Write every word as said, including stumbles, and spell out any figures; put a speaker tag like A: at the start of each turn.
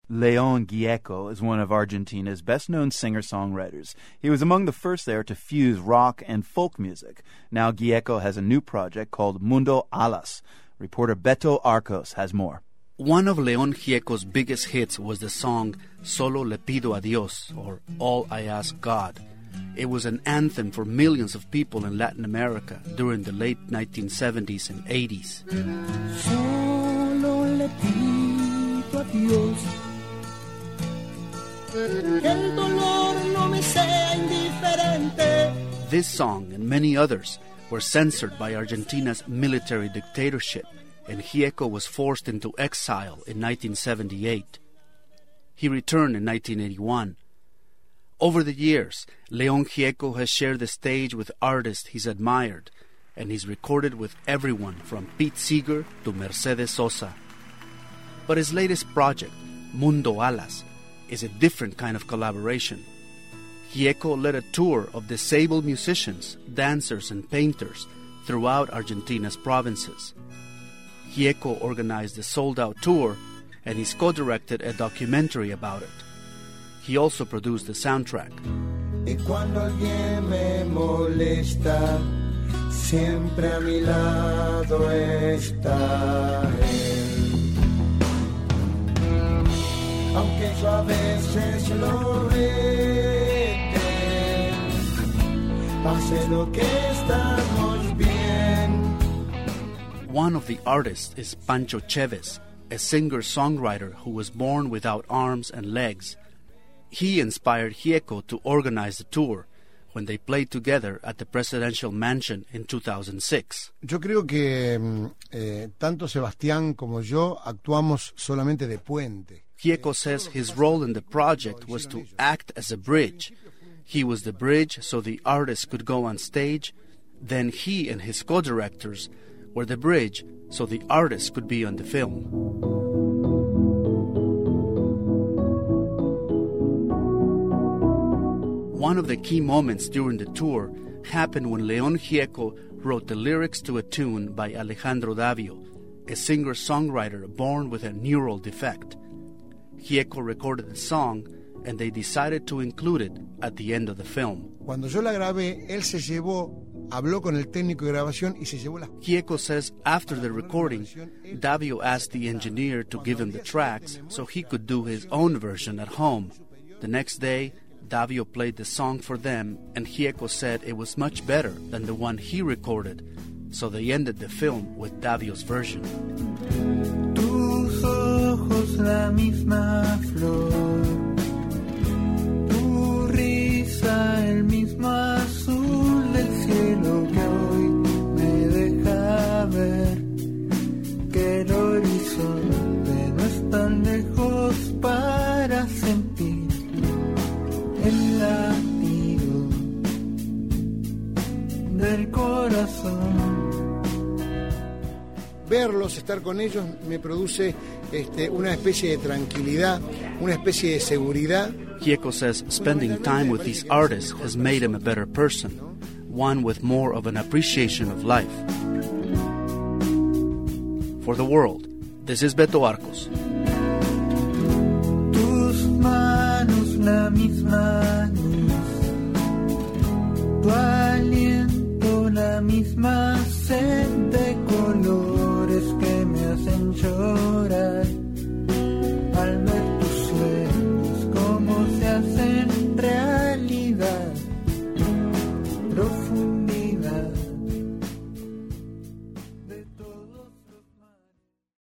A: León Gieco is one of Argentina's best-known singer-songwriters. He was among the first there to fuse rock and folk music. Now Gieco has a new project called Mundo Alas. Reporter Beto Arcos has more.
B: One of León Gieco's biggest hits was the song Solo Le Pido a Dios, or All I Ask God. It was an anthem for millions of people in Latin America during the late nineteen seventies and eighties.
C: Solo le pido a Dios que el dolor no me sea indiferente.
B: This song and many others were censored by Argentina's military dictatorship, and Gieco was forced into exile in nineteen seventy-eight. He returned in nineteen eighty-one. Over the years, León Gieco has shared the stage with artists he's admired, and he's recorded with everyone from Pete Seeger to Mercedes Sosa. But his latest project, Mundo Alas, is a different kind of collaboration. Gieco led a tour of disabled musicians, dancers, and painters throughout Argentina's provinces. Gieco organized the sold-out tour, and he's co-directed a documentary about it. He also produced the soundtrack.
C: Y cuando alguien me molesta, siempre a mi lado está él. Aunque yo a veces lo rete, pase lo que estamos bien.
B: One of the artists is Pancho Chévez, a singer-songwriter who was born without arms and legs. He inspired Gieco to organize the tour when they played together at the presidential mansion in two thousand six.
D: Yo creo que eh, tanto Sebastián como yo actuamos solamente de puente.
B: Gieco says his role in the project was to act as a bridge. He was the bridge so the artists could go on stage. Then he and his co-directors were the bridge so the artists could be on the film. One of the key moments during the tour happened when León Gieco wrote the lyrics to a tune by Alejandro Davio, a singer-songwriter born with a neural defect. Gieco recorded the song, and they decided to include it at the end of the film.
D: Cuando yo la grabé, él se llevó, habló con el técnico de grabación y se llevó la...
B: Gieco says after the recording, Davio asked the engineer to give him the tracks so he could do his own version at home. The next day, Davio played the song for them, and Gieco said it was much better than the one he recorded, so they ended the film with Davio's version.
C: Tus ojos la misma flor, tu risa el mismo azul del cielo que hoy me deja ver que el horizonte no es tan lejos para sentir el latido del corazón.
D: Verlos, estar con ellos, me produce este, una especie de tranquilidad, una especie de seguridad.
B: Gieco says spending time with these artists has made him a better person, one with more of an appreciation of life. For the World, this is Beto Arcos.
C: Tus manos la misma luz.